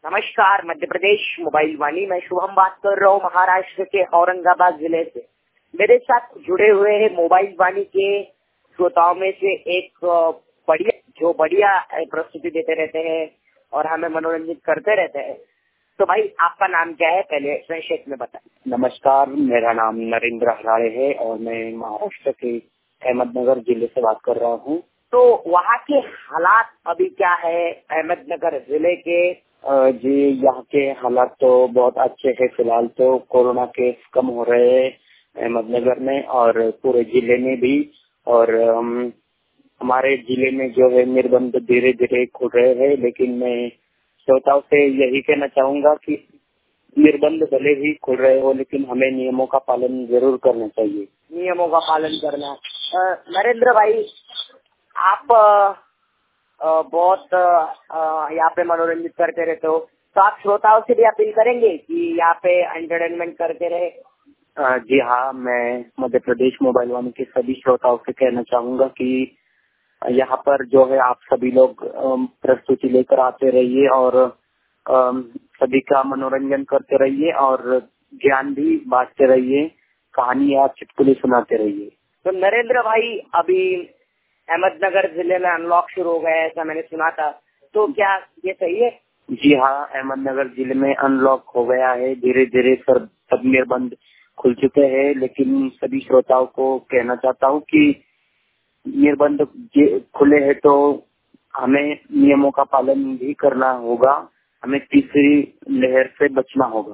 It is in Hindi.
नमस्कार, मध्य प्रदेश मोबाइल वाणी में शुभम बात कर रहा हूँ महाराष्ट्र के औरंगाबाद जिले से। मेरे साथ जुड़े हुए हैं मोबाइल वाणी के श्रोताओं में से एक बढ़िया प्रस्तुति देते रहते हैं और हमें मनोरंजित करते रहते हैं। तो भाई, आपका नाम क्या है, पहले संक्षेप में बताएं। नमस्कार, मेरा नाम नरेंद्र हराड़े है और मैं महाराष्ट्र के अहमदनगर जिले से बात कर रहा हूँ। तो वहाँ के हालात अभी क्या है अहमदनगर जिले के? जी, यहाँ के हालात तो बहुत अच्छे हैं। फिलहाल तो कोरोना केस कम हो रहे हैं अहमदनगर में और पूरे जिले में भी। और हमारे जिले में जो है निर्बंध धीरे धीरे खुल रहे हैं, लेकिन मैं श्रोताओं से यही कहना चाहूंगा कि निर्बंध भले ही खुल रहे हो, लेकिन हमें नियमों का पालन जरूर करना चाहिए। नियमों का पालन करना। नरेंद्र भाई, आप बहुत यहाँ पे मनोरंजित करते रहते हो, तो आप श्रोताओं से भी अपील करेंगे कि यहाँ पे एंटरटेनमेंट करते रहे? जी हाँ, मैं मध्य प्रदेश मोबाइल वाणी के सभी श्रोताओं से कहना चाहूंगा कि यहाँ पर जो है आप सभी लोग प्रस्तुति लेकर आते रहिए और सभी का मनोरंजन करते रहिए और ज्ञान भी बांटते रहिए, कहानी या चुटकुले सुनाते रहिए। तो नरेंद्र भाई, अभी अहमदनगर जिले में अनलॉक शुरू हो गया है, ऐसा मैंने सुना था, तो क्या ये सही है? जी हाँ, अहमदनगर जिले में अनलॉक हो गया है। धीरे धीरे सब निर्बंध खुल चुके हैं, लेकिन सभी श्रोताओं को कहना चाहता हूँ कि निर्बंध खुले हैं तो हमें नियमों का पालन भी करना होगा। हमें तीसरी लहर से बचना होगा।